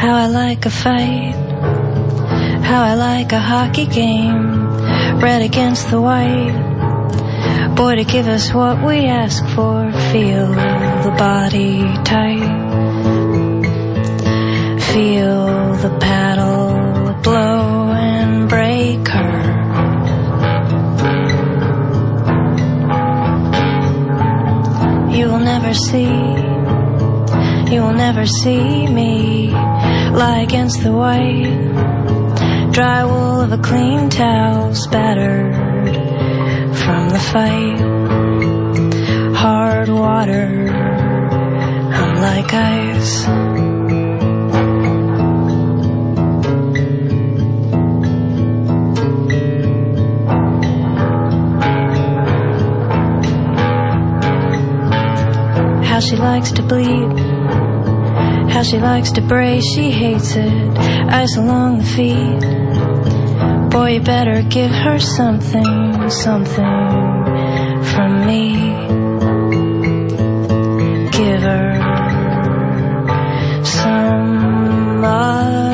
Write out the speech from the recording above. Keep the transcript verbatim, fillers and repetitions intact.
How I like a fight, how I like a hockey game, red against the white. Boy, to give us what we ask for, feel the body tight. Feel the paddle blow and break her. You will never see, you will never see me lie against the white. Dry wool of a clean towel spattered from the fight. Hard water, I'm like ice. How she likes to bleed, how she likes to brace, she hates it. Ice along the feet. Boy, you better give her something, something from me. Give her some of